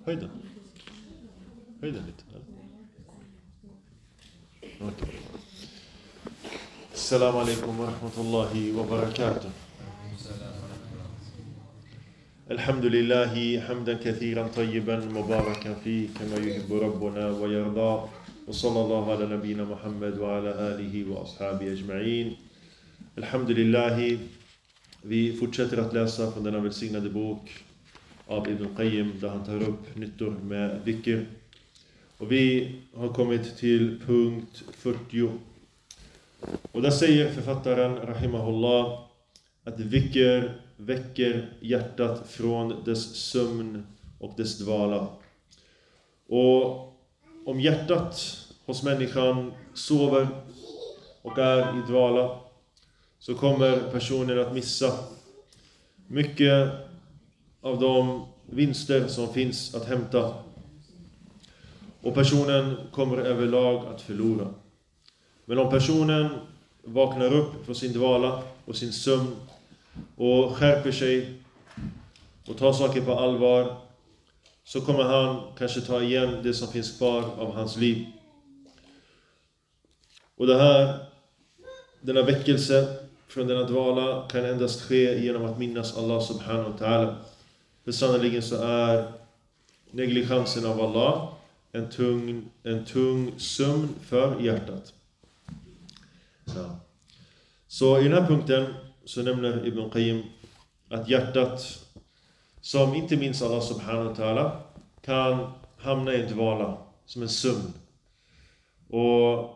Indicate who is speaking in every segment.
Speaker 1: Höjden lite. Okay. Assalamu alaikum wa rahmatullahi wa barakatuh. Alhamdulillahi hamdan kathiran tayyiban mubarakan fi kama yuhibbu rabbuna wa yarda. Och sallallahu ala nabina Muhammad wa ala alihi wa ashabi ajma'in. Alhamdulillahi, vi fortsätter att läsa från denna välsignade bok av Ibn Qayyim där han tar upp nyttor med dhikr. Och vi har kommit till punkt 40. Och där säger författaren rahimahullah att dhikr väcker hjärtat från dess sömn och dess dvala. Och om hjärtat hos människan sover och är i dvala, så kommer personen att missa mycket av de vinster som finns att hämta. Och personen kommer överlag att förlora. Men om personen vaknar upp från sin dvala och sin sömn och skärper sig och tar saker på allvar, så kommer han kanske ta igen det som finns kvar av hans liv. Och denna väckelse från denna dvala kan endast ske genom att minnas Allah subhanahu wa ta'ala. För sannoliken så är negligensen av Allah en tung sömn för hjärtat. Så i den här punkten så nämner Ibn Qayyim att hjärtat som inte minns Allah subhanahu wa ta'ala kan hamna i en dvala som en sömn. Och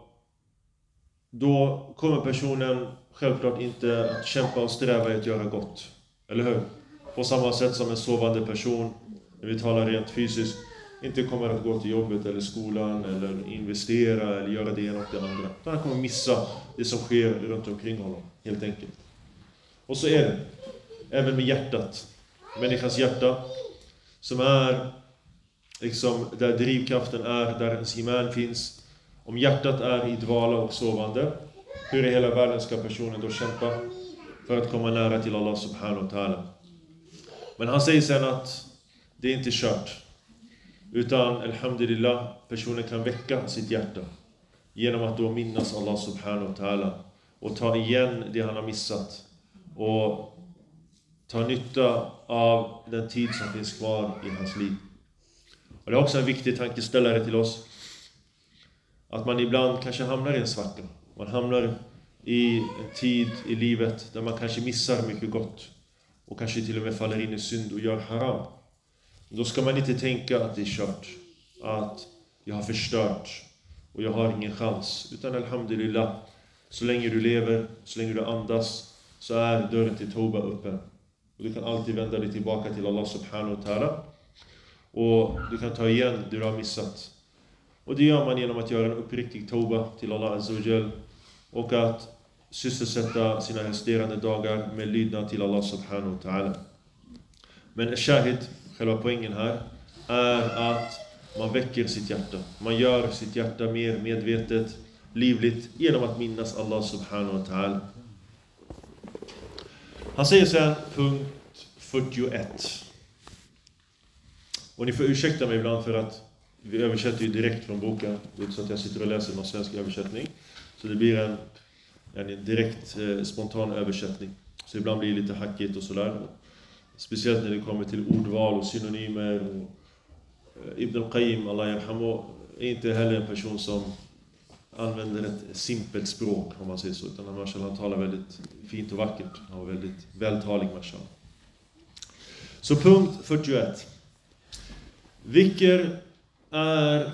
Speaker 1: då kommer personen självklart inte att kämpa och sträva i att göra gott. Eller hur? På samma sätt som en sovande person, när vi talar rent fysiskt, inte kommer att gå till jobbet eller skolan eller investera eller göra det ena och det andra. Han kommer missa det som sker runt omkring honom, helt enkelt. Och så är det även med hjärtat. Människans hjärta, som är liksom där drivkraften är, där ens iman finns. Om hjärtat är i dvala och sovande, hur i hela världen ska personen då kämpa för att komma nära till Allah subhanahu wa ta'ala? Men han säger sen att det är inte kört. Utan, alhamdulillah, personen kan väcka sitt hjärta genom att då minnas Allah subhanahu wa ta'ala och ta igen det han har missat och ta nytta av den tid som finns kvar i hans liv. Och det är också en viktig tankeställare till oss att man ibland kanske hamnar i en svacka. Man hamnar i en tid i livet där man kanske missar mycket gott och kanske till och med faller in i synd och gör haram. Då ska man inte tänka att det är kört, att jag har förstört och jag har ingen chans. Utan alhamdulillah, så länge du lever, så länge du andas, så är dörren till Toba öppen. Och du kan alltid vända dig tillbaka till Allah subhanahu wa ta'ala. Och du kan ta igen det du har missat. Och det gör man genom att göra en uppriktig Toba till Allah azza wa jal. Och att sysselsätta sina resterande dagar med lydnad till Allah subhanahu wa ta'ala. Men shahid, själva poängen här, är att man väcker sitt hjärta. Man gör sitt hjärta mer medvetet, livligt, genom att minnas Allah subhanahu wa ta'ala. Han säger sen punkt 41. Och ni får ursäkta mig ibland för att vi översätter ju direkt från boken. Det är inte så att jag sitter och läser någon svensk översättning. Så det blir en direkt spontan översättning. Så ibland blir det lite hackigt och sådär. Speciellt när det kommer till ordval och synonymer. Och Ibn Qayyim, Allah yarhamu, är inte heller en person som använder ett simpelt språk, om man säger så. Utan han talar väldigt fint och vackert. Han var väldigt vältalig, mashallah. Så punkt 41. Dhikr är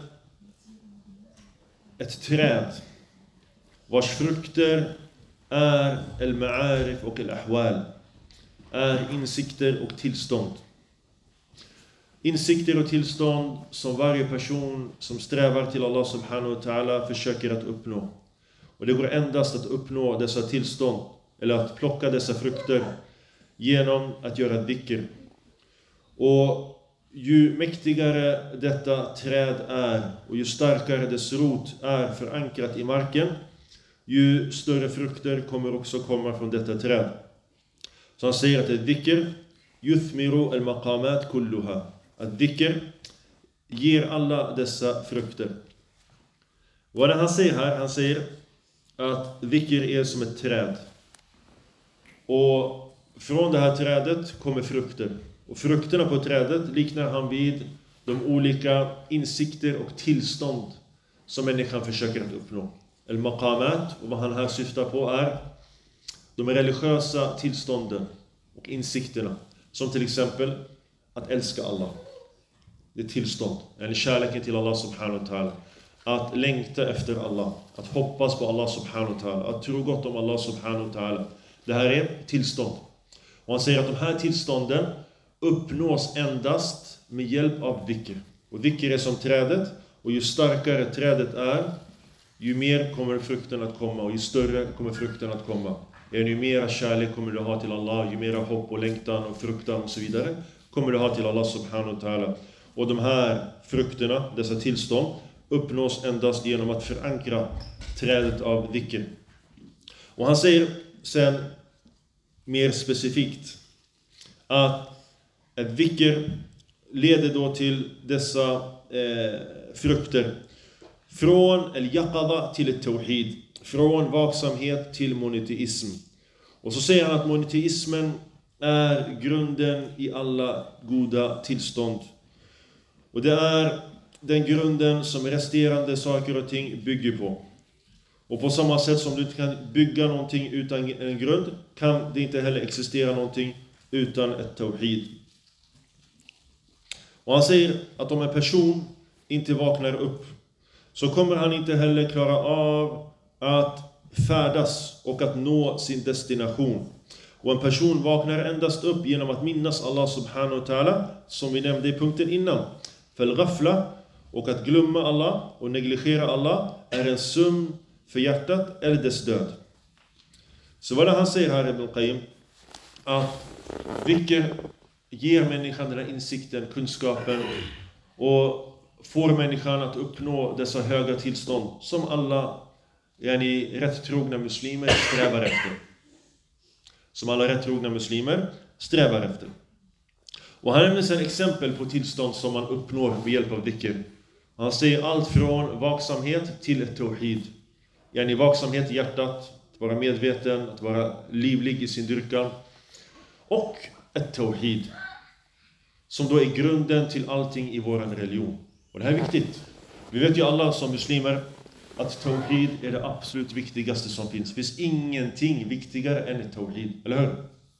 Speaker 1: ett träd vars frukter är al-ma'arif och al-ahwal, är insikter och tillstånd. Insikter och tillstånd som varje person som strävar till Allah subhanahu wa ta'ala försöker att uppnå. Och det går endast att uppnå dessa tillstånd, eller att plocka dessa frukter, genom att göra dhikr. Och ju mäktigare detta träd är och ju starkare dess rot är förankrat i marken, ju större frukter kommer också komma från detta träd. Så han säger att dhikr yuthmiru al-maqamat kulluha. Att dhikr ger alla dessa frukter. Vad är det han säger här? Han säger att dhikr är som ett träd. Och från det här trädet kommer frukter. Och frukterna på trädet liknar han vid de olika insikter och tillstånd som människan försöker att uppnå. Al-maqamat, och vad han här syftar på är de religiösa tillstånden och insikterna. Som till exempel att älska Allah. Det är tillstånd. Eller kärleken till Allah subhanahu wa ta'ala. Att längta efter Allah. Att hoppas på Allah subhanahu wa ta'ala. Att tro gott om Allah subhanahu wa ta'ala. Det här är tillstånd. Och han säger att de här tillstånden uppnås endast med hjälp av dhikr. Och dhikr är som trädet. Och ju starkare trädet är, ju mer kommer frukten att komma. Och ju större kommer frukten att komma. Ju mera kärlek kommer du ha till Allah. Ju mera hopp och längtan och fruktan och så vidare kommer du ha till Allah subhanahu wa ta'ala. Och de här frukterna, dessa tillstånd, uppnås endast genom att förankra trädet av dhikr. Och han säger sen mer specifikt att dhikr leder då till dessa frukter. Från al-yaqadha till al-tawhid. Från vaksamhet till monoteism. Och så säger han att monoteismen är grunden i alla goda tillstånd. Och det är den grunden som resterande saker och ting bygger på. Och på samma sätt som du inte kan bygga någonting utan en grund, kan det inte heller existera någonting utan ett tawhid. Och han säger att om en person inte vaknar upp, så kommer han inte heller klara av att färdas och att nå sin destination. Och en person vaknar endast upp genom att minnas Allah subhanahu wa ta'ala, som vi nämnde i punkten innan. Fal-ghafla, och att glömma Allah och negligera Allah, är en sömn för hjärtat eller dess död. Så vad det han säger här, Ibn Qayyim, att dhikr ger människan den här insikten, kunskapen, och får människan att uppnå dessa höga tillstånd som alla rätt trogna muslimer strävar efter. Som alla rätt trogna muslimer strävar efter. Och här nämns ett exempel på tillstånd som man uppnår med hjälp av dhikr. Han säger allt från vaksamhet till ett tawhid. Vaksamhet i hjärtat, att vara medveten, att vara livlig i sin dyrkan. Och ett tawhid, som då är grunden till allting i vår religion. Och det här är viktigt. Vi vet ju alla som muslimer att tawhid är det absolut viktigaste som finns. Det finns ingenting viktigare än ett tawhid, eller hur?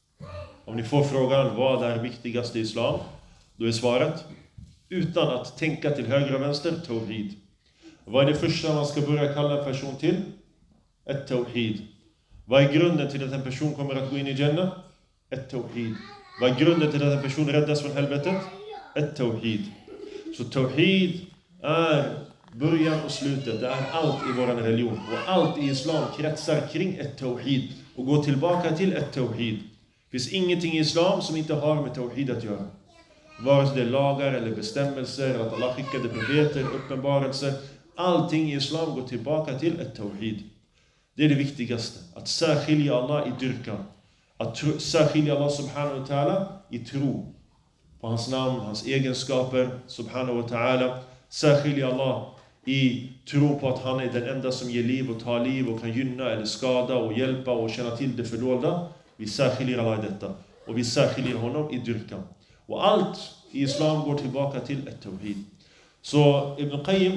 Speaker 1: Om ni får frågan vad är viktigast i islam, då är svaret, utan att tänka till höger och vänster, tawhid. Vad är det första man ska börja kalla en person till? Ett tawhid. Vad är grunden till att en person kommer att gå in i Jannah? Ett tawhid. Vad är grunden till att en person räddas från helvetet? Ett tawhid. Så tawhid är början och slutet. Det är allt i vår religion. Och allt i islam kretsar kring ett tawhid. Och går tillbaka till ett tawhid. Det finns ingenting i islam som inte har med tawhid att göra. Vare sig det är lagar eller bestämmelser, att Allah skickade profeter, uppenbarelser. Allting i islam går tillbaka till ett tawhid. Det är det viktigaste. Att särskilja Allah i dyrkan. Att särskilja Allah subhanahu wa ta'ala i tro på hans namn, hans egenskaper subhanahu wa ta'ala. Särskilja Allah i tro på att han är den enda som ger liv och tar liv och kan gynna eller skada och hjälpa och känna till det fördolda. Vi särskiljer Allah i detta. Och vi särskiljer honom i dyrkan. Och allt i islam går tillbaka till ett tawhid. Så Ibn Qayyim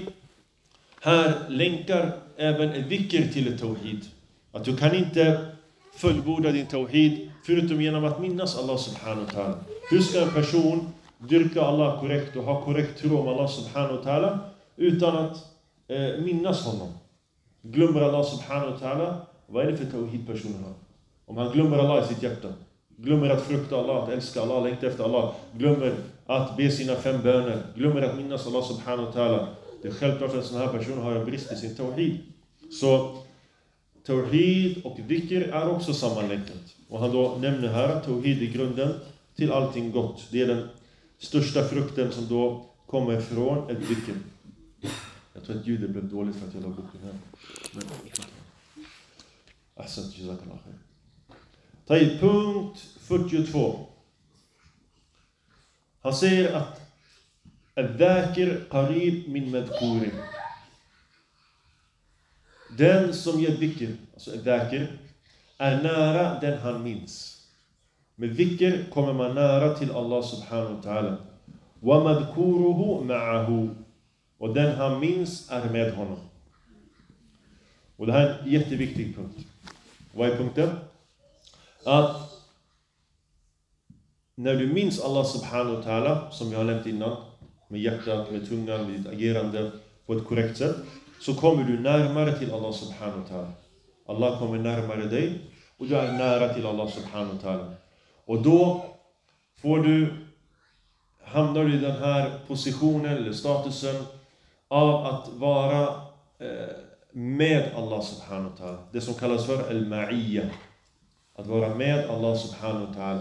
Speaker 1: här länkar även ett dhikr till ett tawhid. Att du kan inte fullborda din tawhid förutom genom att minnas Allah subhanahu wa ta'ala. Hur ska en person dyrka Allah korrekt och ha korrekt tro om Allah subhanahu wa ta'ala utan att minnas honom? Glömmer Allah subhanahu wa ta'ala, vad är det för tawhid personen har? Om han glömmer Allah i sitt hjärta, glömmer att frukta Allah, att älska Allah, längta efter Allah, glömmer att be sina 5 böner, glömmer att minnas Allah subhanahu wa ta'ala, det är självklart att en sån här person har en brist i sin tawhid. Så tawhid och dhikr är också sammanlänkat. Och han då nämner här att tawhid är grunden till allting gott. Det är den största frukten som då kommer från ett dhikr. Jag tror att ljudet blev dåligt för att jag la boken här. Ahsant, jazakallah khair. Ta i punkt 42. Han säger att الذاكر قريب من مذكور. Den som ger dhikr, alltså dhakir, är nära den han minns. Med dhikr kommer man nära till Allah subhanahu wa ta'ala. Wa madhkuruhu ma'ahu. Och den han minns är med honom. Och det här är en jätteviktig punkt. Vad är punkten? Att när du minns Allah subhanahu wa ta'ala, som jag har nämnt innan, med hjärtat, med tungan, med ditt agerande på ett korrekt sätt, så kommer du närmare till Allah subhanahu wa ta'ala. Allah kommer närmare dig och du är nära till Allah subhanahu wa ta'ala. Och då hamnar du i den här positionen eller statusen av att vara med Allah subhanahu wa ta'ala. Det som kallas för al-ma'iyya. Att vara med Allah subhanahu wa ta'ala.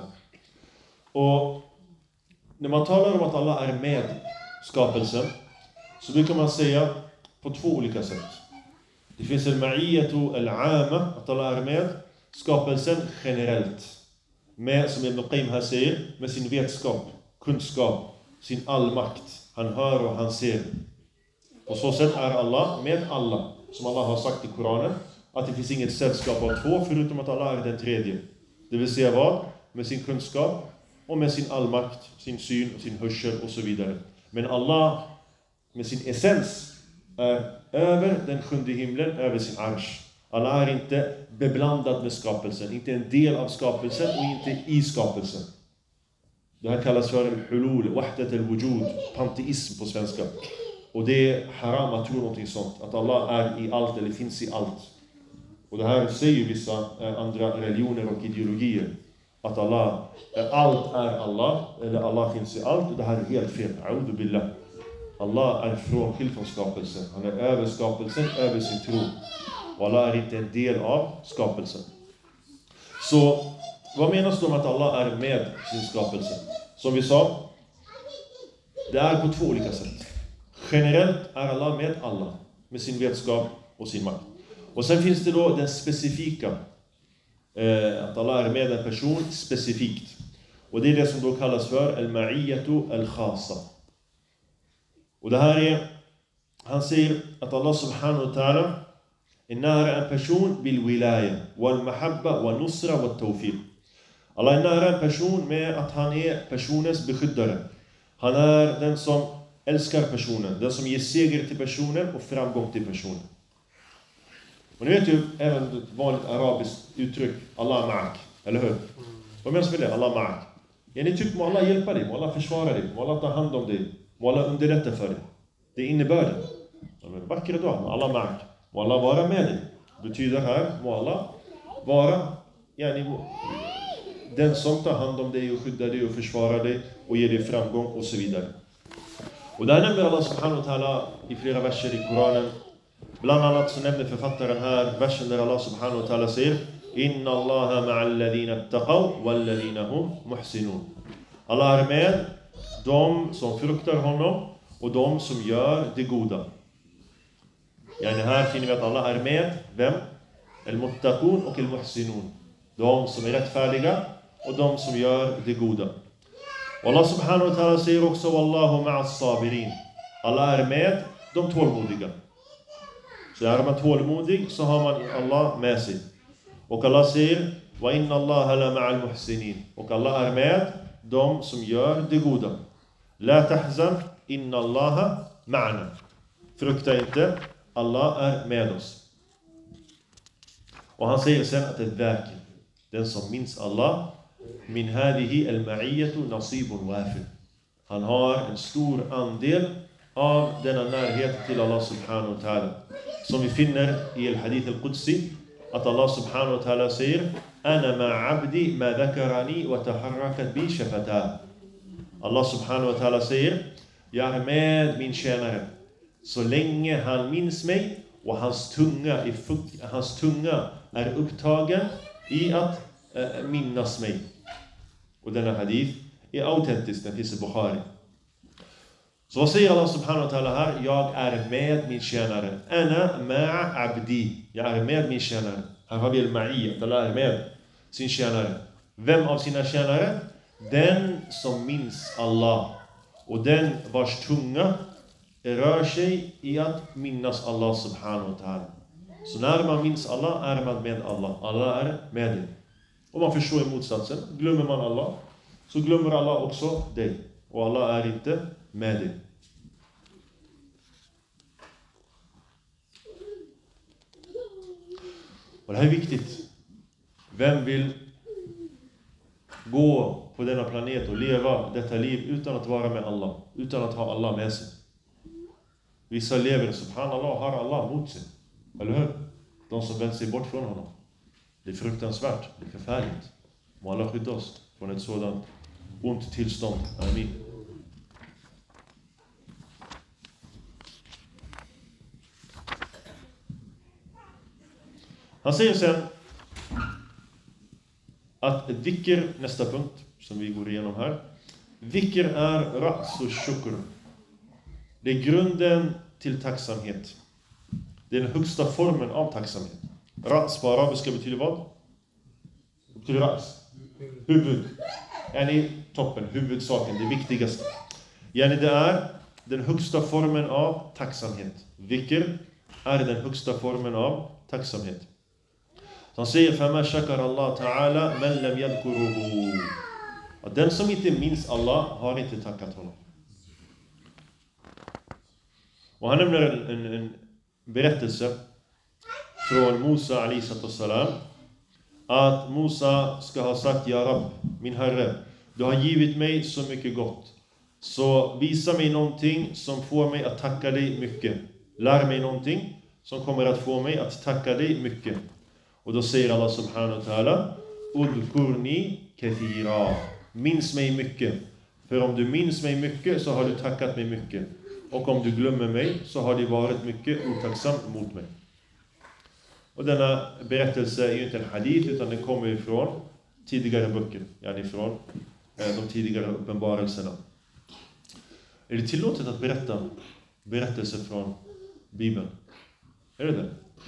Speaker 1: Och när man talar om att Allah är med skapelsen, så brukar man säga på två olika sätt. Det finns al-ma'iyyatu al-'ama, att Allah är med skapelsen generellt. Med, som Ibn Qayyim här säger, med sin vetskap, kunskap, sin allmakt. Han hör och han ser. På så sätt är Allah med alla. Som Allah har sagt i Koranen, att det finns inget sällskap av två förutom att Allah är den tredje. Det vill säga vad? Med sin kunskap och med sin allmakt, sin syn och sin hörsel och så vidare. Men Allah med sin essens är över den sjunde himlen, över sin arsh. Allah är inte beblandad med skapelsen, inte en del av skapelsen och inte i skapelsen. Det här kallas för hulul, wahdat al-wujud, panteism på svenska. Och det är haram att tro någonting sånt, att Allah är i allt eller finns i allt. Och det här säger vissa andra religioner och ideologier, att allt är Allah, eller Allah finns i allt, och det här är helt fel. A'udhu billah. Allah är frånskild från skapelsen. Han är över skapelsen, över sin tro. Och Allah är inte en del av skapelsen. Så vad menas då med att Allah är med sin skapelse? Som vi sa, det är på två olika sätt. Generellt är Allah med alla, med sin vetskap och sin makt. Och sen finns det då den specifika, att Allah är med en person specifikt. Och det är det som då kallas för al-ma'iyyatu al-khasa. Och det här är, han säger att Allah subhanahu wa ta'ala är nära en person bil wilaya, wal mahabba, wal nusra, wal tawfiq. Allah är nära en person med att han är personens beskyddare. Han är den som älskar personen, den som ger seger till personen och framgång till personen. Och ni vet ju även ett vanligt arabiskt uttryck, Allah ma'ak, eller hur? Vad menas med det? Allah ma'ak. Ja, ni tycker må Allah hjälpa dig, må Allah försvara dig, må Allah ta hand om dig, må Allah underlätta för dig. Det är innebörden. Vackra dua, må Allah ma'ak. Må Allah vara med dig. Betyder här, må Allah vara den som tar hand om dig och skyddar dig och försvarar dig och ger dig framgång och så vidare. Och där nämner Allah subhanahu wa ta'ala i flera verser i Koranen. Bland annat så nämner författaren här versen där Allah subhanahu wa ta'ala säger: Inna Allaha ma'al ladhina attaqaw wal ladhina hum muhsinun. Allah är med de som fruktar honom och de som gör det goda. Här finner vi att Allah är med vem? Al-muttaqun och al-muhsinun. De som är rättfärdiga och de som gör det goda. Och Allah subhanahu wa ta'ala säger också: Wallahu ma'as sabirin. Allah är med de tålmodiga. Så är man tålmodig så har man Allah med sig. Och Allah säger: Wa inna Allaha la ma'al muhsinin. Och Allah är med de som gör det goda. La tahzan, inna Allaha ma'ana. Frukta inte, Allah är med oss. Och han säger sen att det är den som minns Allah, min hadihi al-ma'iyyatu nasibun wafir. Han har en stor andel av denna närhet till Allah subhanahu wa ta'ala. Som vi finner i al-hadith al-Qudsi, att Allah subhanahu wa ta'ala säger: Ana ma'abdi ma dhakarani wa taharrakat bi shafatah. Allah subhanahu wa ta'ala säger: jag är med min tjänare så länge han minns mig och hans tunga är upptagen i att minnas mig. Och denna hadith är autentisk, den finns i Bukhari. Så vad säger Allah subhanahu wa ta'ala här? Jag är med min tjänare. Ana ma'a abdi. Jag är med min tjänare. Här har vi al-ma'iyya, att Allah är med sin tjänare. Vem av sina tjänare? Den som minns Allah Och den vars tunga rör sig i att minnas Allah subhanahu wa ta'ala. Så när man minns Allah är man med Allah. Allah är med dig. Om man förstår i motsatsen, glömmer man Allah, så glömmer Allah också dig. Och Allah är inte med dig. Och det här är viktigt. Vem vill gå på denna planet och leva detta liv utan att vara med Allah, utan att ha Allah med sig? Vissa lever, subhanallah, har Allah mot sig. Eller hur? De som vänder sig bort från honom. Det är fruktansvärt, det är förfärligt. Må Allah skydda oss från ett sådant ont tillstånd. Amin. Han säger sen att dhikr, nästa punkt som vi går igenom här. Dhikr är ra's shukr. Det är grunden till tacksamhet. Det är den högsta formen av tacksamhet. Ra's på arabiska betyder vad? Det betyder ra's. Huvud. Yani toppen, huvudsaken, det viktigaste. Yani det är den högsta formen av tacksamhet. Dhikr är den högsta formen av tacksamhet. Han säger فَمَا شَكَرَ اللَّهُ تَعَالَى مَنْ لَمْ يَذْكُرُهُ. Och den som inte minns Allah har inte tackat honom. Och han nämner en berättelse från Musa alayhi salam, att Musa ska ha sagt: Ja Rabb, min Herre, du har givit mig så mycket gott, så visa mig någonting som får mig att tacka dig mycket. Lär mig någonting som kommer att få mig att tacka dig mycket. Och då säger Allah subhanahu wa ta'ala: Udhkurni kathira. Minns mig mycket. För om du minns mig mycket så har du tackat mig mycket. Och om du glömmer mig så har du varit mycket otacksam mot mig. Och denna berättelse är ju inte en hadith, utan den kommer ifrån tidigare böcker. Yani från de tidigare uppenbarelserna. Är det tillåtet att berätta berättelser från Bibeln? Är det det?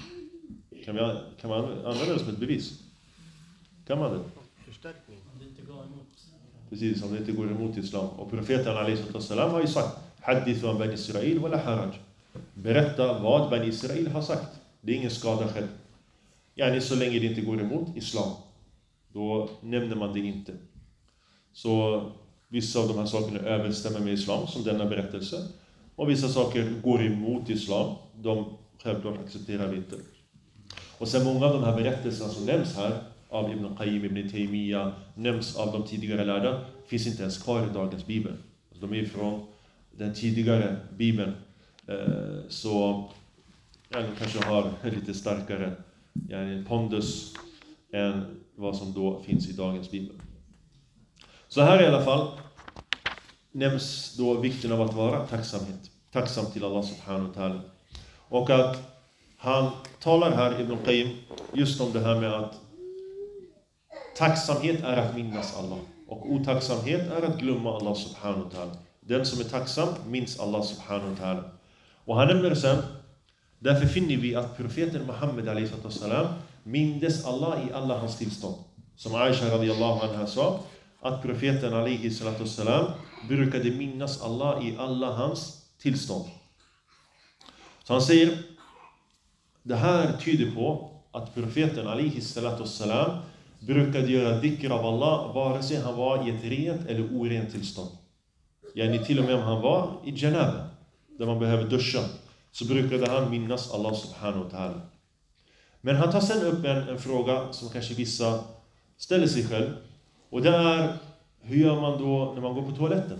Speaker 1: Kan man använda det som ett bevis? Kan man det?
Speaker 2: Förstärkning.
Speaker 1: Precis, om det inte går emot islam. Och profeten alayhi salam har ju sagt: Hadithu an Bani Israel wala haraj. Berätta vad Bani Israel har sagt. Det är ingen skada själv. Yani så länge det inte går emot islam, då nämner man det inte. Så vissa av de här sakerna överensstämmer med islam, som denna berättelse. Och vissa saker går emot islam. De självklart accepterar vi inte. Och sen många av de här berättelserna som nämns här av Ibn Qayyim, Ibn Taymiyyah, nämns av de tidigare lärda, finns inte ens kvar i dagens bibel. Alltså de är från den tidigare bibeln. Så de kanske har lite starkare pondus än vad som då finns i dagens bibel. Så här i alla fall nämns då vikten av att vara tacksam till Allah subhanahu wa ta'ala. Och att han talar här, Ibn Qayyim, just om det här med att tacksamhet är att minnas Allah. Och otacksamhet är att glömma Allah subhanahu wa ta'ala. Den som är tacksam minns Allah subhanahu wa ta'ala. Och han nämner sen, därför finner vi att profeten Muhammed alayhi salam mindes Allah i alla hans tillstånd. Som Aisha radiyallahu anha sa, att profeten alayhi salam brukade minnas Allah i alla hans tillstånd. Så han säger, det här tyder på att profeten alayhi salam brukade göra dhikr av Allah vare sig han var i ett rent eller orent tillstånd. Yani till och med om han var i janaba, där man behöver duscha, så brukade han minnas Allah subhanahu wa ta'ala. Men han tar sen upp en fråga som kanske vissa ställer sig själv. Och det är, hur gör man då när man går på toaletten?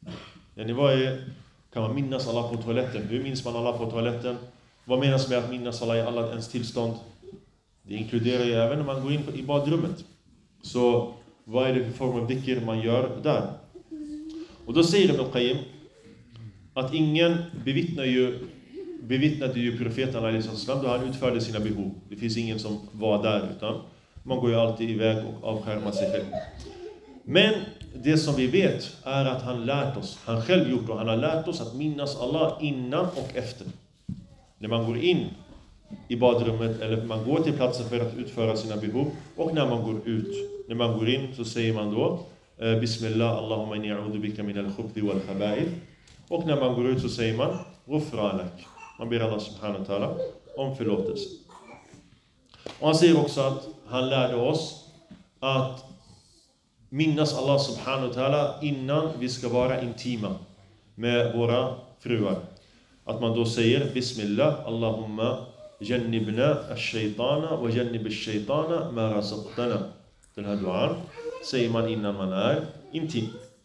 Speaker 1: Yani kan man minnas Allah på toaletten? Hur minns man Allah på toaletten? Vad menas med att minnas Allah i alla ens tillstånd? Det inkluderar ju även när man går in i badrummet. Så vad är det för form av dhikr man gör där? Och då säger Ibn Qayyim att ingen bevittnade ju profeten alayhi salam då han utförde sina behov. Det finns ingen som var där, utan man går ju alltid iväg och avskärmar sig själv. Men det som vi vet är att han själv gjort och han har lärt oss att minnas Allah innan och efter. När man går in i badrummet eller man går till platsen för att utföra sina behov, och när man går ut. När man går in så säger man då Bismillah, Allahumma inni a'udhu bika min al-khubthi wal khaba'ith. Och när man går ut så säger man Ghufranak. Man ber Allah subhanahu wa ta'ala om förlåtelse. Och han säger också att han lärde oss att minnas Allah subhanahu wa ta'ala innan vi ska vara intima med våra fruar. Att man då säger Bismillah, Allahumma jannibna ash-shaytana wa jannib ash-shaytana ma razaqtana. Den här duan säger man innan man är intim.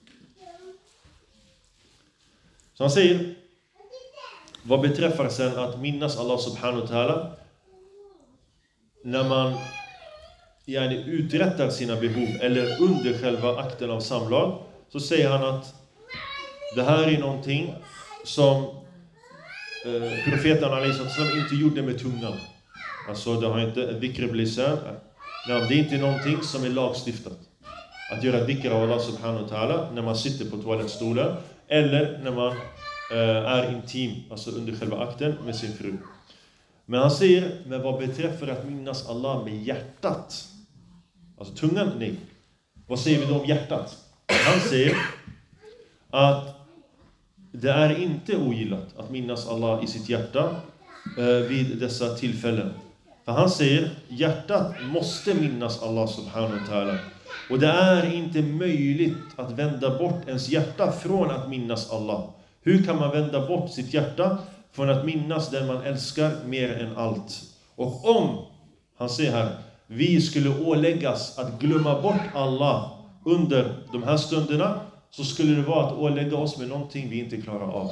Speaker 1: Så han säger, vad beträffar sen att minnas Allah subhanahu wa ta'ala när man uträttar sina behov eller under själva akten av samlag, så säger han att det här är någonting som profeten alaihissalam inte gjorde med tungan. Alltså det har inte dhikr blisan. Det är inte någonting som är lagstiftat. Att göra dhikr av Allah subhanahu wa ta'ala när man sitter på toalettstolen eller när man är intim, alltså under själva akten med sin fru. Men han säger, men vad beträffar att minnas Allah med hjärtat, alltså tungan, nej. Vad säger vi då om hjärtat? Han säger att det är inte ogillat att minnas Allah i sitt hjärta vid dessa tillfällen. För han säger, hjärtat måste minnas Allah subhanahu wa ta'ala. Och det är inte möjligt att vända bort ens hjärta från att minnas Allah. Hur kan man vända bort sitt hjärta från att minnas den man älskar mer än allt? Och om, han säger här, vi skulle åläggas att glömma bort Allah under de här stunderna, så skulle det vara att ålägga oss med någonting vi inte klarar av.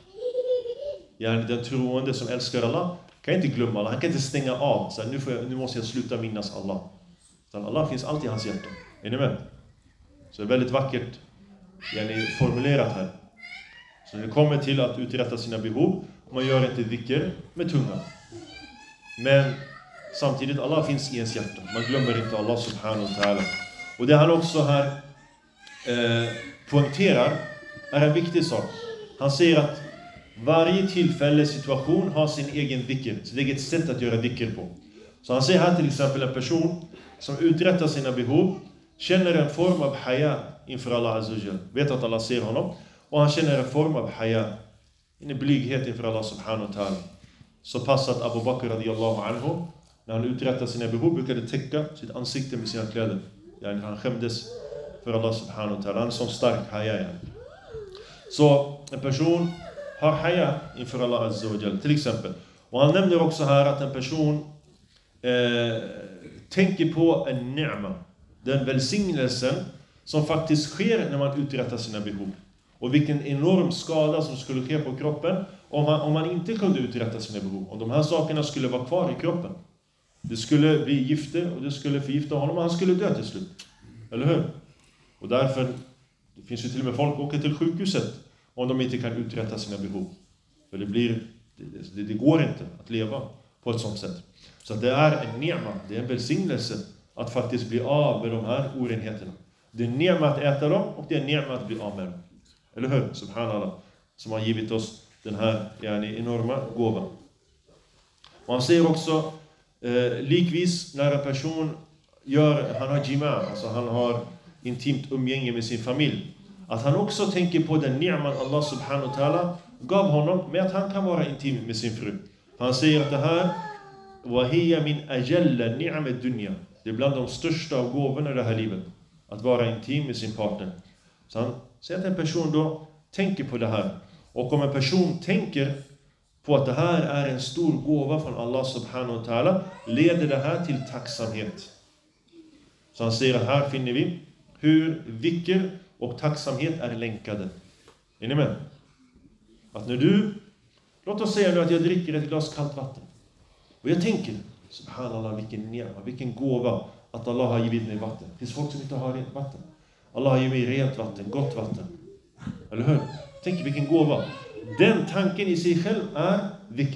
Speaker 1: Den troende som älskar Allah kan inte glömma Allah, han kan inte stänga av. Så nu måste jag sluta minnas Allah. Så Allah finns alltid i hans hjärta. Är ni med? Så det är väldigt vackert formulerat här. Så när det kommer till att uträtta sina behov, man gör inte dhikr med tungan. Men samtidigt, Allah finns i ens hjärta. Man glömmer inte Allah subhanahu wa ta'ala. Och det han också här poängterar är en viktig sak. Han säger att varje tillfälle, situation har sin egen dhikr. Så det är ett sätt att göra dhikr på. Så han säger här till exempel en person som uträttar sina behov, känner en form av haya inför Allah azza wa jalla. Vet att Allah ser honom. Och han känner en form av haya, en blyghet inför Allah subhanahu wa ta'ala. Så pass att Abu Bakr radiyallahu anhu, när han uträttade sina behov, brukade täcka sitt ansikte med sina kläder. Han skämdes för Allah subhanahu wa ta'ala. Han är som stark haya. Så en person har haya inför Allah azza wa jalla, till exempel. Och han nämner också här att en person tänker på en ni'ma, den välsignelsen som faktiskt sker när man uträttar sina behov. Och vilken enorm skada som skulle ske på kroppen om man inte kunde uträtta sina behov. Om de här sakerna skulle vara kvar i kroppen. Det skulle bli gifter och det skulle förgifta honom och han skulle dö till slut. Eller hur? Och därför, det finns ju till och med folk som åker till sjukhuset om de inte kan uträtta sina behov. För det går inte att leva på ett sånt sätt. Så det är en ni'ma, det är en välsignelse att faktiskt bli av med de här orenheterna. Det är en ni'ma att äta dem och det är en ni'ma att bli av med dem. Eller hur? Subhanallah. Som har givit oss den här enorma gåvan. Och han säger också, likvis när en person han har jima, alltså han har intimt umgänge med sin familj, att han också tänker på den ni'man Allah subhanahu wa ta'ala gav honom med att han kan vara intim med sin fru. Han säger att det här وَهِيَ مِنْ أَجَلَّ نِعْمَ الدُّنْيَا. Det är bland de största av gåvorna i det här livet. Att vara intim med sin partner. Så han säger att en person då tänker på det här. Och om en person tänker på att det här är en stor gåva från Allah subhanahu wa ta'ala, leder det här till tacksamhet. Så han säger att här finner vi hur dhikr och tacksamhet är länkade. Är ni med? Att när låt oss säga nu att jag dricker ett glas kallt vatten. Och jag tänker, subhanallah, vilken gåva att Allah har givit mig vatten. Det finns folk som inte har rent vatten. Allah har givit mig rent vatten, gott vatten. Eller hur? Tänk vilken gåva. Den tanken i sig själv är dhikr.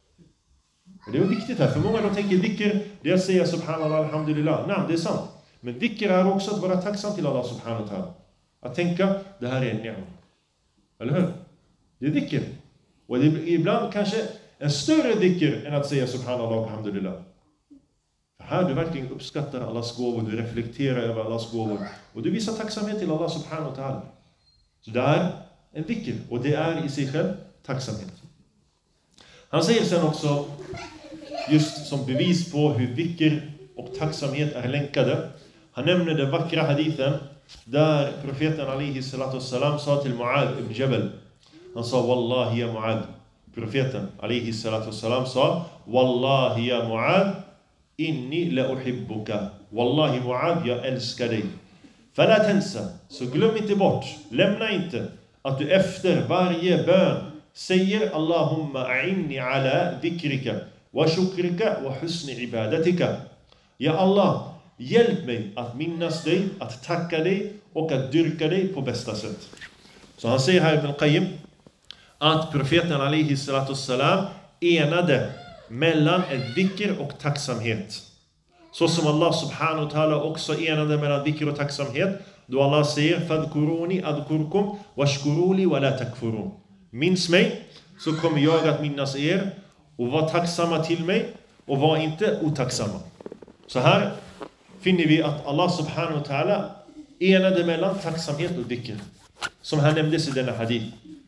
Speaker 1: Och det är viktigt här, för många de tänker dhikr, det är att säga subhanallah, alhamdulillah. Nej, det är sant. Men dhikr är också att vara tacksam till Allah subhanahu wa ta'ala. Att tänka, det här är en ni'ma. Eller hur? Det är dhikr. Och det är ibland kanske en större dhikr än att säga subhanallah, alhamdulillah. här du verkligen uppskattar Allahs gåvor, du reflekterar över Allahs gåvor och du visar tacksamhet till Allah subhanahu wa ta'ala. Så det är en dhikr och det är i sig själv tacksamhet. Han säger sen också, just som bevis på hur dhikr och tacksamhet är länkade. Han nämner den vackra hadithen där profeten alaihi salatu wassalam sa till Mu'ad ibn Jabal. Han sa, Wallahi ya Mu'ad. Profeten alaihi salatu wassalam sa, Wallahi ya Mu'ad, inni la uhibbuka. Wallahi Mu'ad, jag älskar dig. Fala tansa, så glöm inte bort, lämna inte att du efter varje bön säger Allahumma a'inni ala dhikrika wa shukrika wa husni ibadatika. Ja Allah, hjälp mig att minnas dig, att tacka dig och att dyrka dig på bästa sätt. Så han säger här Ibn Qayyim att profeten alaihi salatu wassalam enade mellan ett dhikr och tacksamhet. Så som Allah subhanahu wa ta'ala också enade mellan dhikr och tacksamhet. Då Allah säger fadhkuruni adhkurkum washkuruli wa la takfurun. Minns mig så kommer jag att minnas er och var tacksamma till mig och var inte otacksamma. Så här finner vi att Allah subhanahu wa ta'ala enade mellan tacksamhet och dhikr. Som här nämndes i denna hadith.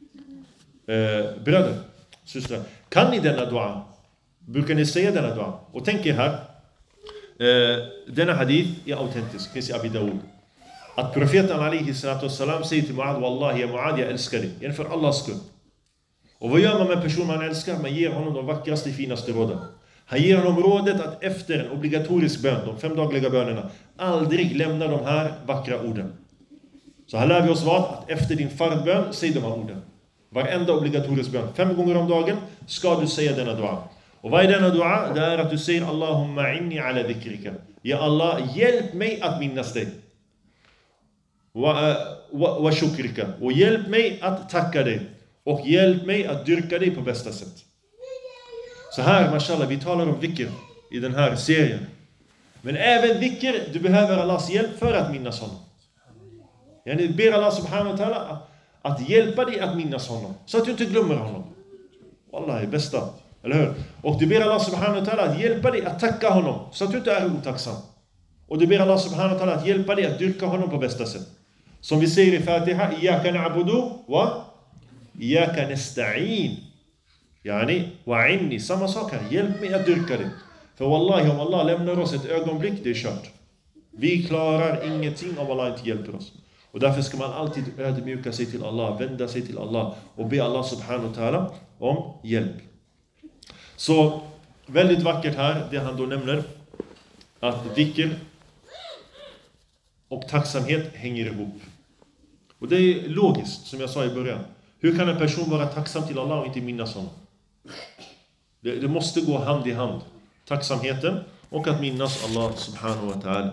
Speaker 1: Bröder, systrar, kan ni denna dua? Brukar ni säga denna dua? Och tänk er här, denna hadith är autentisk, finns i Abi Dawud. Att profeten alaihi salatu wassalam säger till Mu'ad, Wallahi ya Mu'ad, jag älskar dig. För Allahs skull. Och vad gör man med en person man älskar? Man ger honom de vackraste, finaste råden. Han ger honom rådet att efter en obligatorisk bön, de 5 dagliga bönerna, aldrig lämna de här vackra orden. Så här lär vi oss vad? Att efter din fardbön, säg de här orden. Varenda obligatorisk bön, 5 gånger om dagen, ska du säga denna dua. Och vad är denna dua? Det är att du säger Allahumma inni ala dhikrika. Ja Allah, hjälp mig att minnas dig. Wa shukrika. Och hjälp mig att tacka dig. Och hjälp mig att dyrka dig på bästa sätt. Så här, mashallah, vi talar om dhikr i den här serien. Men även dhikr, du behöver Allahs hjälp för att minnas honom. Yani ber Allah subhanahu wa ta'ala att hjälpa dig att minnas honom. Så att du inte glömmer honom. Wallah är bästa. Eller hur? Och du ber Allah subhanahu wa ta'ala att hjälpa dig att tacka honom. Så att du inte är otacksam. Och du ber Allah subhanahu wa ta'ala att hjälpa dig att dyrka honom på bästa sätt. Som vi säger i Fatiha, Iyaka na'budu wa Iyaka nasta'in. Yani, wa'inni, samma sak här. Hjälp mig att dyrka dig. För wallahi, om Allah lämnar oss ett ögonblick, det är kört. Vi klarar ingenting om Allah inte hjälper oss. Och därför ska man alltid ödmjuka sig till Allah, vända sig till Allah och be Allah subhanahu wa ta'ala om hjälp. Så väldigt vackert här, det han då nämner, att dhikr och tacksamhet hänger ihop. Och det är logiskt, som jag sa i början. Hur kan en person vara tacksam till Allah och inte minnas honom? Det måste gå hand i hand. Tacksamheten och att minnas Allah subhanahu wa ta'ala.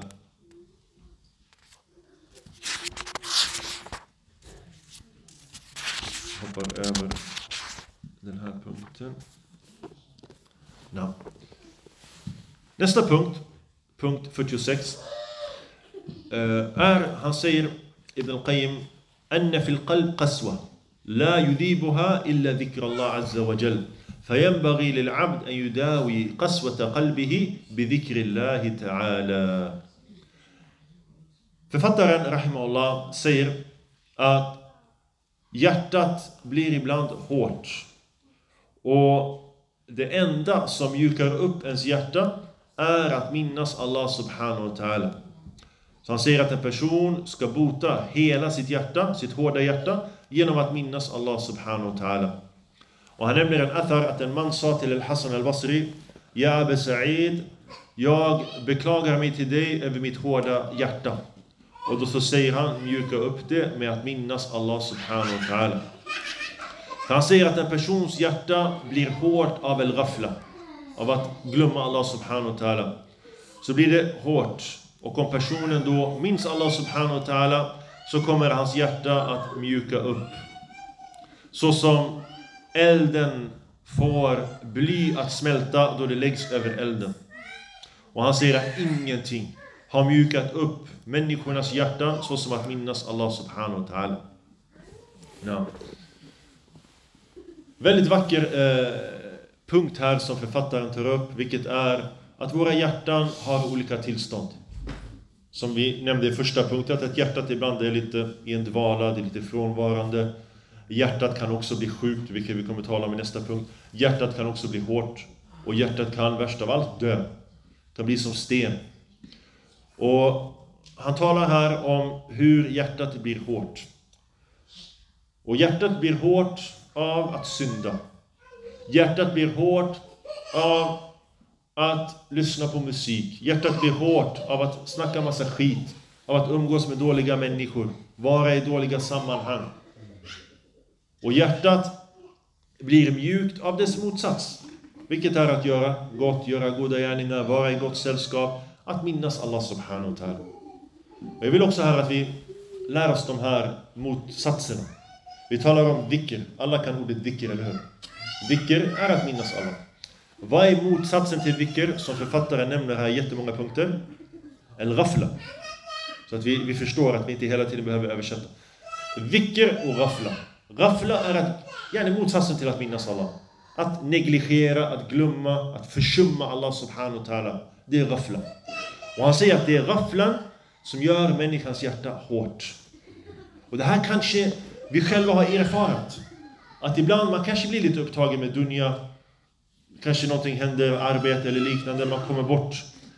Speaker 1: Hoppar över den här punkten. No. Nästa punkt, punkt 46, han säger Ibn Qayyim, anna fil qalb qaswa la yudhibuha illa dhikr Allah azza wa jal. فينبغي للعبد أن يداوي قسوة قلبه بذكر الله تعالى. Författaren rahimahullah säger att hjärtat blir ibland hårt. Och det enda som mjukar upp ens hjärta är att minnas Allah subhanahu wa ta'ala. Så han säger att en person ska bota hela sitt hjärta, sitt hårda hjärta, genom att minnas Allah subhanahu wa ta'ala. Och han nämner en athar att en man sa till Al-Hasan al-Basri, Ja Abu Sa'id, jag beklagar mig till dig över mitt hårda hjärta. Och då så säger han, mjuka upp det med att minnas Allah subhanahu wa ta'ala. Han säger att en persons hjärta blir hårt av al-ghafla, av att glömma Allah subhanahu wa ta'ala. Så blir det hårt. Och om personen då minns Allah subhanahu wa ta'ala, så kommer hans hjärta att mjuka upp. Så som elden får bly att smälta då det läggs över elden. Och han säger att ingenting har mjukat upp människornas hjärtan så som att minnas Allah subhanahu wa ta'ala. Ja. Väldigt vacker punkt här som författaren tar upp, vilket är att våra hjärtan har olika tillstånd. Som vi nämnde i första punkten, att hjärtat ibland är lite i en dvala, det är lite frånvarande. Hjärtat kan också bli sjukt, vilket vi kommer att tala om i nästa punkt. Hjärtat kan också bli hårt. Och hjärtat kan värst av allt dö. Det kan bli som sten. Och han talar här om hur hjärtat blir hårt. Och hjärtat blir hårt av att synda. Hjärtat blir hårt av att lyssna på musik. Hjärtat blir hårt av att snacka massa skit. Av att umgås med dåliga människor. Vara i dåliga sammanhang. Och hjärtat blir mjukt av dess motsats. Vilket är att göra gott, göra goda gärningar, vara i gott sällskap. Att minnas Allah subhanahu wa ta'ala. Och jag vill också här att vi lär oss de här motsatserna. Vi talar om dhikr. Alla kan ordet dhikr, eller hur? Dhikr är att minnas Allah. Vad är motsatsen till dhikr som författaren nämner här jättemånga punkter? El-ghafla. Så att vi förstår att vi inte hela tiden behöver översätta. Dhikr och ghafla. Ghafla är att, motsatsen till att minnas Allah. Att negligera, att glömma, att försumma Allah subhanahu wa ta'ala. Det är ghafla. Och han säger att det är ghaflan som gör människans hjärta hårt. Och det här kanske vi själva har erfarit. Att ibland man kanske blir lite upptagen med dunya. Kanske någonting händer, arbete eller liknande. Man kommer bort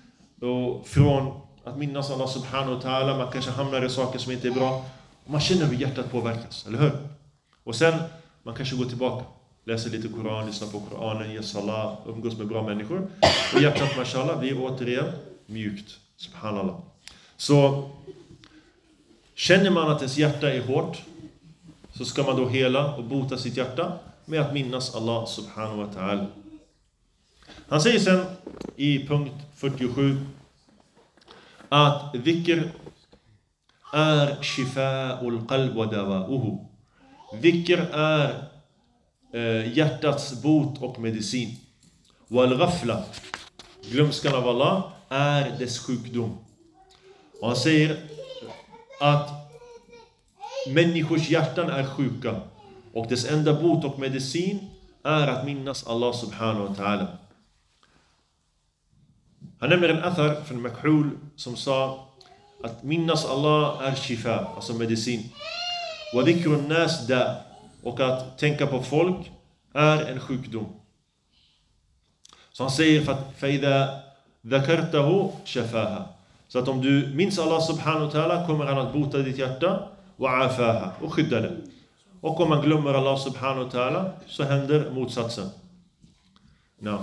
Speaker 1: från att minnas Allah subhanahu wa ta'ala. Man kanske hamnar i saker som inte är bra. Och man känner hur hjärtat påverkas, eller hur? Och sen, man kanske går tillbaka. Läser lite Koran, lyssnar på Koranen, ger salat, umgås med bra människor. Och hjärtat, mashallah, blir återigen mjukt. Subhanallah. Så känner man att ens hjärta är hårt, så ska man då hela och bota sitt hjärta med att minnas Allah subhanahu wa ta'ala. Han säger sen i punkt 47 att dhikr är shifa'ul qalb wa dawa'uhu. Dhikr är hjärtats bot och medicin. Wal ghafla, glömskan av Allah, är dess sjukdom. Och han säger att människors hjärtan är sjuka och dess enda bot och medicin är att minnas Allah subhanahu wa ta'ala. Han nämner en athar från Makhul som sa att minnas Allah är shifa, alltså medicin. Wa dhikrun nas da, och att tänka på folk är en sjukdom. Så han säger فَإِذَا ذَكَرْتَهُ شَفَاهَا. Så att om du minns Allah subhanahu wa ta'ala kommer han att bota ditt hjärta وَعَافَاهَا, och skydda det. Och om man glömmer Allah subhanahu wa ta'ala så händer motsatsen. No.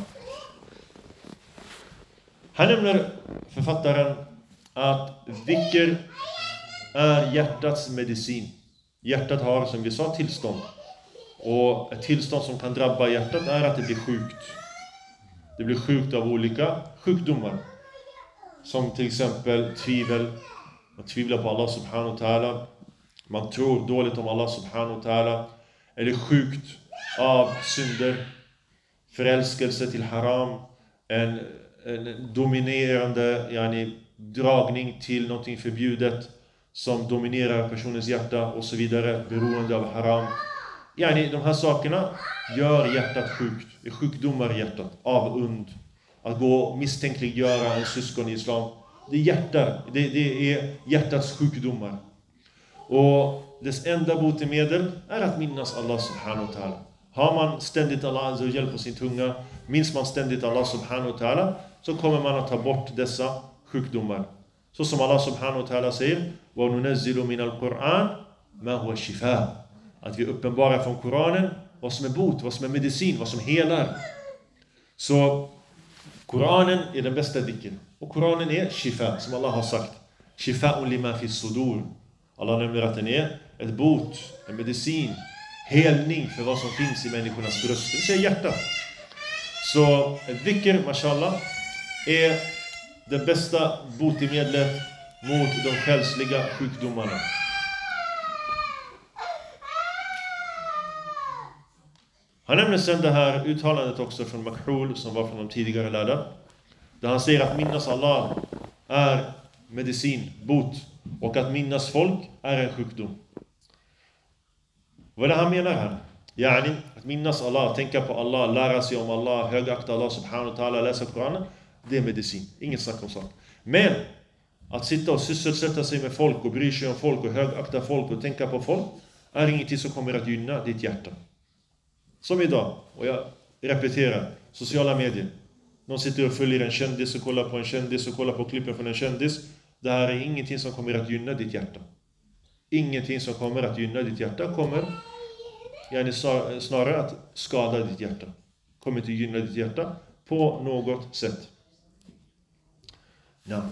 Speaker 1: Han nämner författaren att dhikr är hjärtats medicin. Hjärtat har, som vi sa, tillstånd. Och ett tillstånd som kan drabba hjärtat är att det blir sjukt. Det blir sjukt av olika sjukdomar. Som till exempel tvivel. Man tvivlar på Allah subhanahu wa ta'ala. Man tror dåligt om Allah subhanahu wa ta'ala. Eller sjukt av synder. Förälskelse till haram. En dominerande dragning till någonting förbjudet som dominerar personens hjärta och så vidare, beroende av haram. De här sakerna gör hjärtat sjukt. Det är sjukdomar i hjärtat, avund, att gå och misstänkliggöra en syskon i islam. Det är hjärtats sjukdomar. Och dess enda botemedel är att minnas Allah subhanahu wa ta'ala. Har man ständigt Allah azza wa jalla på sin tunga, minns man ständigt Allah subhanahu wa ta'ala, så kommer man att ta bort dessa sjukdomar. Så som Allah subhanahu wa ta'ala säger, وَنُنَزِّلُ مِنَ الْقُرْآنِ مَا هُوَ شِفَاء. Att vi uppenbarar från Koranen vad som är bot, vad som är medicin, vad som helar. Så Koranen är den bästa dhikr. Och Koranen är shifa, som Allah har sagt. Shifa'un lima fi sudur. Allah nämner att den är ett bot, en medicin, helning för vad som finns i människornas bröst. Det säger hjärtat. Så dhikr, mashallah, är det bästa botemedlet mot de själsliga sjukdomarna. Han nämner sen det här uttalandet också från Makhul som var från de tidigare lärda. Där han säger att minnas Allah är medicin, bot. Och att minnas folk är en sjukdom. Vad är det han menar här? Att minnas Allah, tänka på Allah, lära sig om Allah, högakta Allah subhanahu wa ta'ala, läsa Koranen. det är medicin. Inget snack om sak. Men att sitta och sysselsätta sig med folk och bry sig om folk och högakta folk och tänka på folk är ingenting som kommer att gynna ditt hjärta. Som idag, och jag repeterar, sociala medier. Någon sitter och följer en kändis och kollar på en kändis och kollar på klippen från en kändis. Det här är ingenting som kommer att gynna ditt hjärta. Ingenting som kommer att gynna ditt hjärta kommer snarare att skada ditt hjärta. Kommer inte gynna ditt hjärta på något sätt. Ja.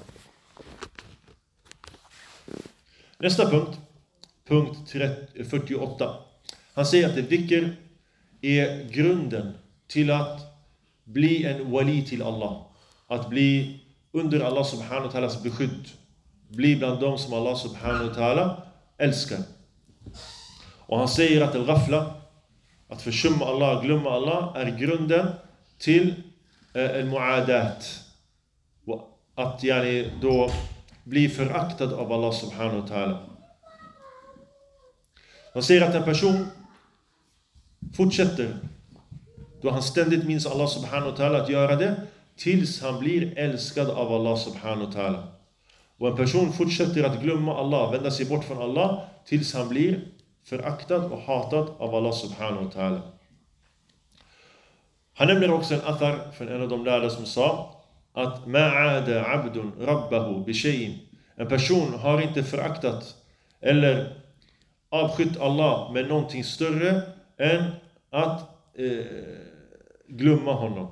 Speaker 1: Nästa punkt. Punkt 48. Han säger att dhikr är grunden till att bli en wali till Allah. Att bli under Allah subhanahu wa ta'alas beskydd. Bli bland dem som Allah subhanahu wa ta'ala älskar. Och han säger att al-ghafla, att försumma Allah, glömma Allah, är grunden till al-mu'adat. Att då bli föraktad av Allah subhanahu wa ta'ala. Han säger att en person fortsätter, då han ständigt minns Allah subhanahu wa ta'ala, att göra det tills han blir älskad av Allah subhanahu wa ta'ala. Och en person fortsätter att glömma Allah, vända sig bort från Allah, tills han blir föraktad och hatad av Allah subhanahu wa ta'ala. Han nämner också en athar från en av de lärda som sa att ma'ada abdun rabbahu bishayin. En person har inte föraktat eller avskytt Allah med någonting större än att glömma honom.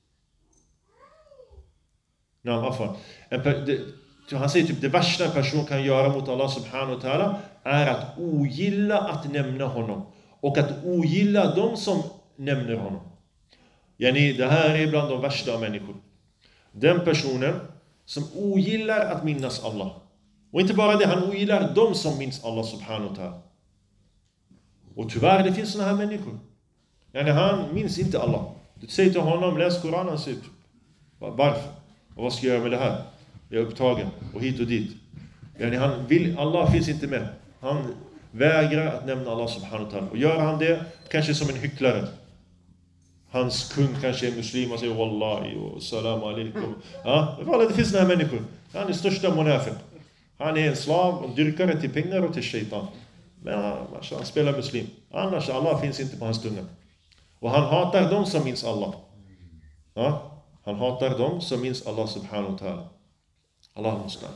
Speaker 1: Han säger typ det värsta en person kan göra mot Allah subhanahu wa ta'ala är att ogilla att nämna honom. Och att ogilla de som nämner honom. Det här är bland de värsta av människor. Den personen som ogillar att minnas Allah. Och inte bara det, han ogillar de som minns Allah subhanahu wa ta'ala. Och tyvärr, det finns såna här människor. Han minns inte Allah. Du säger till honom, läs Koranen, han säger varför? Och vad ska jag göra med det här? Jag är upptagen och hit och dit. Allah finns inte med. Han vägrar att nämna Allah subhanahu wa ta'ala. Och gör han det, kanske som en hycklare. Hans kung kanske är muslim och säger wallahi och salam alaikum. Det finns såna här människor. Han är största munafiq. Han är en slav och dyrkare till pengar och till shaitan. Men han spelar muslim. Annars Allah finns inte på hans tunga. Och han hatar de som minns Allah. Han hatar de som minns Allah subhanahu wa ta'ala. Allah måste.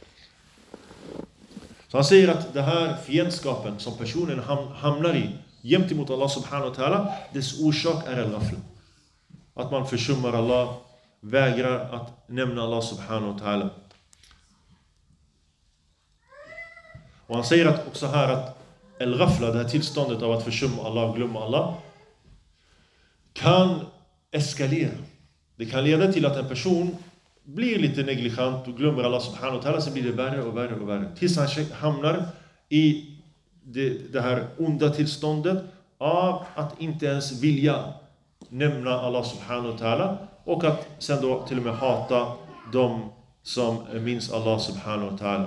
Speaker 1: Så han säger att det här fiendskapen som personen hamnar i jämt emot Allah subhanahu wa ta'ala, dess orsak är al-ghafla. Att man försummar Allah, vägrar att nämna Allah subhanahu wa ta'ala. Och han säger att också här att al-ghafla, det här tillståndet av att försumma Allah och glömma Allah, kan eskalera. Det kan leda till att en person blir lite negligent och glömmer Allah subhanahu wa ta'ala, så blir det värre och värre och värre. Tills han hamnar i det här onda tillståndet av att inte ens vilja nämna Allah subhanahu wa ta'ala, och att sen då till och med hata de som minns Allah subhanahu wa ta'ala.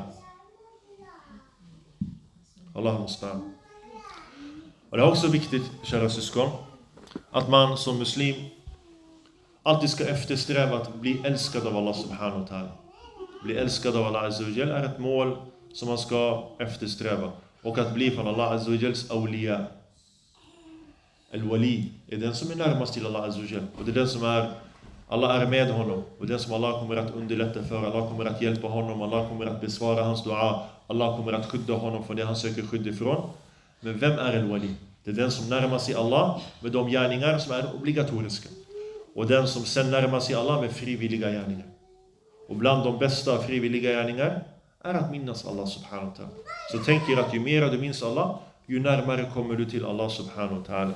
Speaker 1: Allah måste. Och det är också viktigt, kära syskon, att man som muslim alltid ska eftersträva att bli älskad av Allah subhanahu wa ta'ala. Bli älskad av Allah azza wa jal är ett mål som man ska eftersträva. Och att bli från Allah azza wa jals awliya. Al-wali är den som är närmast till Allah azza wa jal. Och det är den som Allah är med honom. Och den som Allah kommer att underlätta för. Allah kommer att hjälpa honom. Allah kommer att besvara hans dua. Allah kommer att skydda honom från det han söker skydd ifrån. Men vem är al-wali? Det är den som närmar sig Allah med de gärningar som är obligatoriska. Och den som sen närmar sig Allah med frivilliga gärningar. Och bland de bästa frivilliga gärningar är att minnas Allah subhanahu wa ta'ala. Så tänk er att ju mer du minns Allah, ju närmare kommer du till Allah subhanahu wa ta'ala.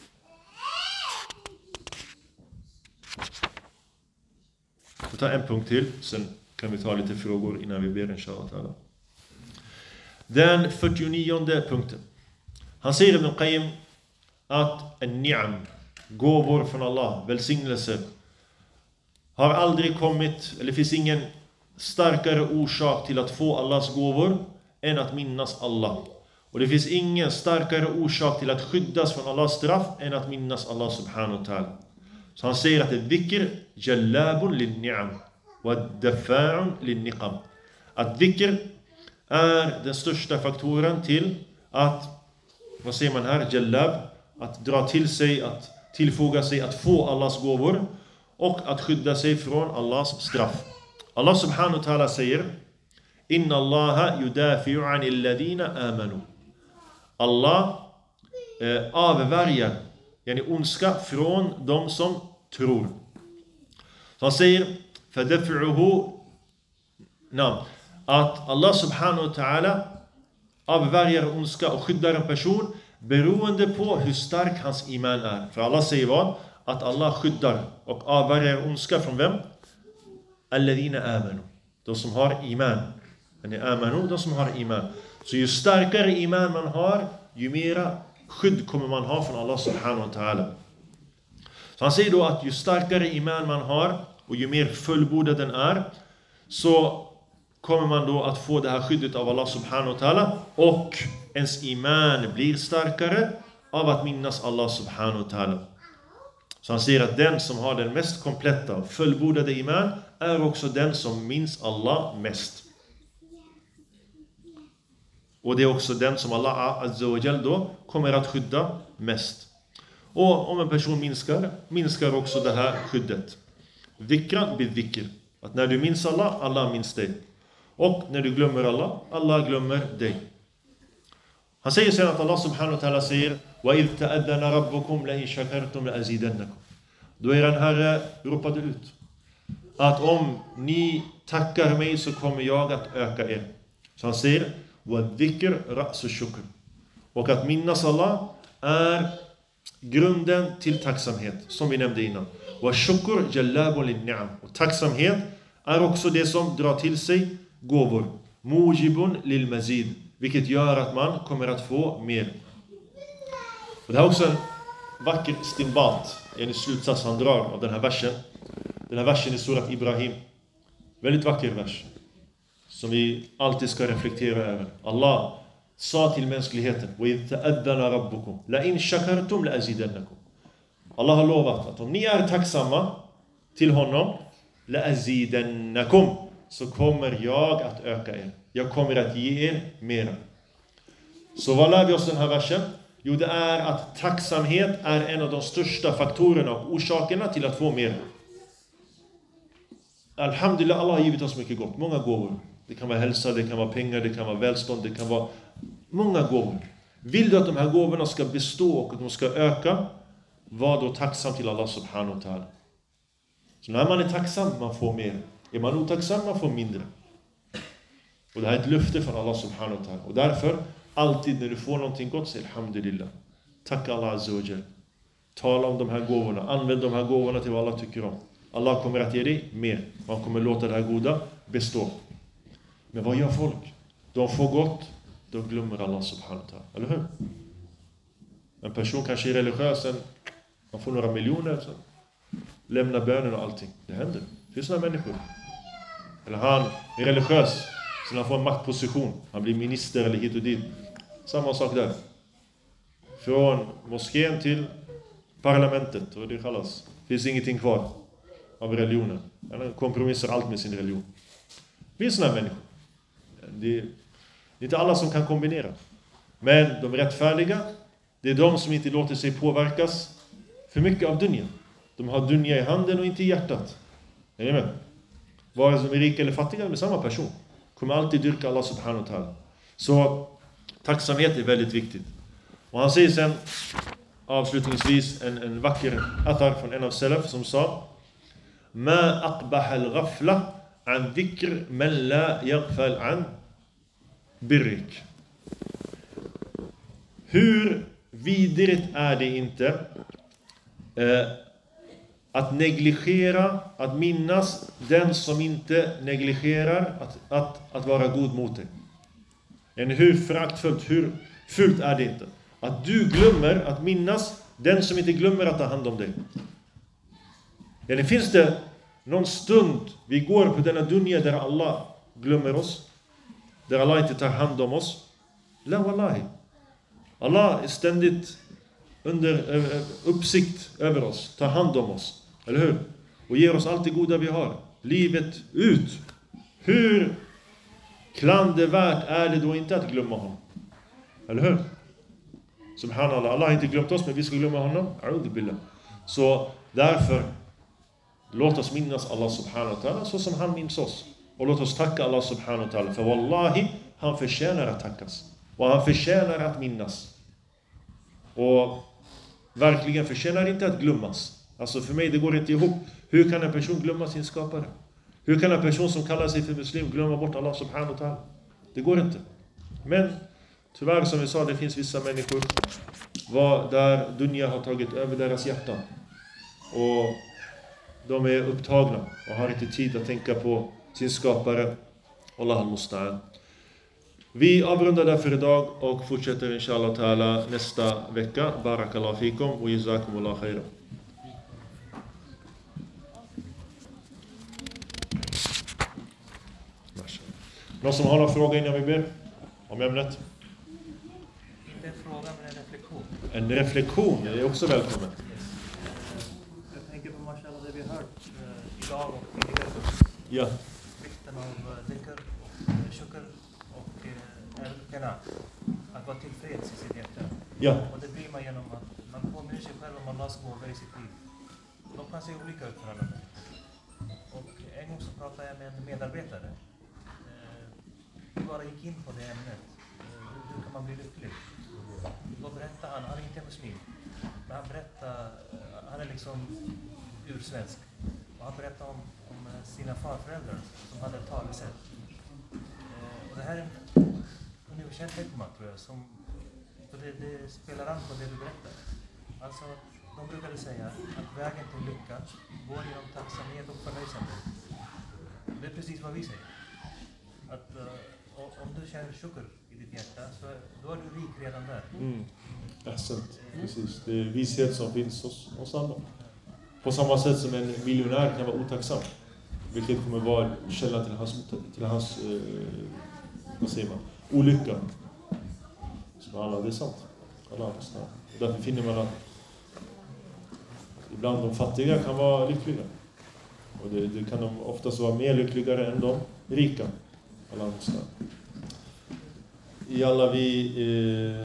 Speaker 1: Vi tar en punkt till, sen kan vi ta lite frågor innan vi ber inshallah. Den 49:e punkten. Han säger Ibn Qayyim att en ni'am, gåvor från Allah, välsignelser, har aldrig kommit, eller finns ingen starkare orsak till att få Allahs gåvor än att minnas Allah. Och det finns ingen starkare orsak till att skyddas från Allahs straff än att minnas Allah subhanahu wa ta'ala. Så han säger att dhikr jallabun lin-ni'am wa dafa'un lin-niqam. Att dhikr är den största faktoren till att, vad säger man här, jallab, att dra till sig, att tillfoga sig, att få Allahs gåvor och att skydda sig från Allahs straff. Allah subhanahu wa ta'ala säger: Inna Allaha yudafi'u 'anil ladina amanu. Allah avvärjer ondska från de som tror. Så han säger att Allah subhanahu wa ta'ala avvärjer ondska och skyddar en person beroende på hur stark hans iman är. För Allah säger vad? Att Allah skyddar och avvärjer ondska från vem? Alladhina amanu. De som har iman. De som har iman. Så ju starkare iman man har, ju mera skydd kommer man ha från Allah subhanahu wa ta'ala. Så han säger då att ju starkare iman man har och ju mer fullbordad den är, så kommer man då att få det här skyddet av Allah subhanahu wa ta'ala, och ens iman blir starkare av att minnas Allah subhanahu wa ta'ala. Så han säger att den som har den mest kompletta och fullbordade iman är också den som minns Allah mest. Och det är också den som Allah azza wa jal då kommer att skydda mest. Och om en person minskar också det här skyddet. Dhikran bidhikr. Att när du minns Allah, Allah minns dig. Och när du glömmer Allah, Allah glömmer dig. Han säger sen att Allah subhanahu wa ta'ala säger: وَإِذْ تَأَذَّنَ رَبُّكُمْ لَإِنْ شَكَرْتُمْ لَأَزِيدَنَّكُمْ. Då er Herre ropade ut att om ni tackar mig så kommer jag att öka er. Så han säger: وَالذِّكْر رَأْسُ الشُّكْرِ. Och att minnas Allah är grunden till tacksamhet, som vi nämnde innan. وَالشُّكْرُ جَلَّابٌ لِلنِّعَمِ. Och tacksamhet är också det som drar till sig gåvor. مُوجِبٌ لِلْمَزِيد. Vilket gör att man kommer att få mer. Och det här är också en vacker stimbat, en slutsats han drar av den här versen. Den här versen i surat Ibrahim. Väldigt vacker vers, som vi alltid ska reflektera över. Allah sa till mänskligheten: وَإِذْ تَأَذَّنَ رَبُّكُمْ لَإِنْ شَكَرْتُمْ لَأَزِيدَنَّكُمْ. Allah har lovat att om ni är tacksamma till honom, لَأَزِيدَنَّكُمْ, så kommer jag att öka er. Jag kommer att ge er mera. Så vad lär vi oss den här versen? Jo, det är att tacksamhet är en av de största faktorerna och orsakerna till att få mer. Alhamdulillah, Allah har givit oss mycket gott. Många gåvor. Det kan vara hälsa, det kan vara pengar, det kan vara välstånd, det kan vara många gåvor. Vill du att de här gåvorna ska bestå och att de ska öka, var då tacksam till Allah subhanahu wa ta'ala. Så när man är tacksam, man får mer. Är man otacksam, man får mindre. Och det här är ett löfte från Allah subhanahu wa ta'ala. Och därför, alltid när du får någonting gott, säg alhamdulillah. Tack Allah azza wa jal. Tala om de här gåvorna. Använd de här gåvorna till vad Allah tycker om. Allah kommer att ge dig mer. Man kommer låta det här goda bestå. Men vad gör folk? De får gott, då glömmer Allah subhanahu wa ta'ala. Eller hur? En person kanske är religiös, man får några miljoner, så lämnar bönen och allting. Det händer. Det finns sådana människor. Eller han är religiös, så han får en maktposition. Han blir minister eller hit och dit. Samma sak där. Från moskén till parlamentet, och det kallas. Det finns ingenting kvar av religionen. Han kompromissar allt med sin religion. Det finns sådana människor. Det är inte alla som kan kombinera. Men de rättfärdiga, det är de som inte låter sig påverkas för mycket av dunya. De har dunya i handen och inte i hjärtat. Är ni med? Vare sig de är rika eller fattiga, med samma person. Kommer alltid dyrka Allah subhanahu wa ta'ala. Så tacksamhet är väldigt viktigt. Och han säger sen avslutningsvis en vacker athar från en av salaf som sa: Ma aqbaha al-ghafla an dhikr man la yaghfal an birrik. Hur vidrigt är det inte att negligera, att minnas den som inte negligerar att vara god mot dig. Hur föraktfullt, hur fult är det inte att du glömmer att minnas den som inte glömmer att ta hand om dig. Eller finns det någon stund vi går på denna dunya där Allah glömmer oss, där Allah inte tar hand om oss? La wallahi. Allah är ständigt under uppsikt över oss, tar hand om oss. Eller hur? Och ger oss allt det goda vi har. Livet ut. Hur klandervärt är det då inte att glömma honom? Eller hur? Subhanallah, Allah har inte glömt oss, men vi ska glömma honom. A'udhu billah. Så därför, låt oss minnas Allah subhanahu wa ta'ala så som han minns oss. Och låt oss tacka Allah subhanahu wa ta'ala. För wallahi, han förtjänar att tackas. Och han förtjänar att minnas. Och verkligen förtjänar inte att glömmas. Alltså för mig, det går inte ihop. Hur kan en person glömma sin skapare? Hur kan en person som kallar sig för muslim glömma bort Allah subhanahu wa ta'ala? Det går inte. Men tyvärr, som vi sa, det finns vissa människor där dunya har tagit över deras hjärtan. Och de är upptagna och har inte tid att tänka på sin skapare. Allah al-Musta'an. Vi avrundar därför idag och fortsätter inshallah ta'ala nästa vecka. Barakallahu fikum och jazakumullah khairan. Någon som har några frågor innan vi ber om ämnet?
Speaker 2: Inte en fråga, men en reflektion.
Speaker 1: En reflektion är också välkommen.
Speaker 2: Jag tänker på mashallah det vi har hört idag och tidigare.
Speaker 1: Ja.
Speaker 2: Vikten av dhikr, shukr och att vara tillfreds i sitt hjärta.
Speaker 1: Ja.
Speaker 2: Och det blir man genom att man påminner sig själv om Allahs gåva i sitt liv. De kan se olika ut för alla. Och en gång så pratade jag med en medarbetare. Vi bara gick in på det ämnet. Hur kan man bli lycklig? Då berättade han är inte muslim. Men han är liksom ursvensk. Och han berättade om sina farföräldrar som hade ett talesätt. Och det här är en universell hikma, tror jag, som det spelar an på det du berättar. Alltså, de brukade säga att vägen till lycka går genom tacksamhet och förnöjsamhet. Det är precis vad vi säger. Att om du känner shukr i ditt hjärta, så då är du rik redan där.
Speaker 1: Precis. Det är vishet som finns hos alla. På samma sätt som en miljonär kan vara otacksam, vilket kommer vara källan till hans vad säger man, olycka. Så alla, det är sant. Alla, därför finner man att ibland de fattiga kan vara lyckliga. Och det kan de oftast vara mer lyckligare än de rika. I alla vi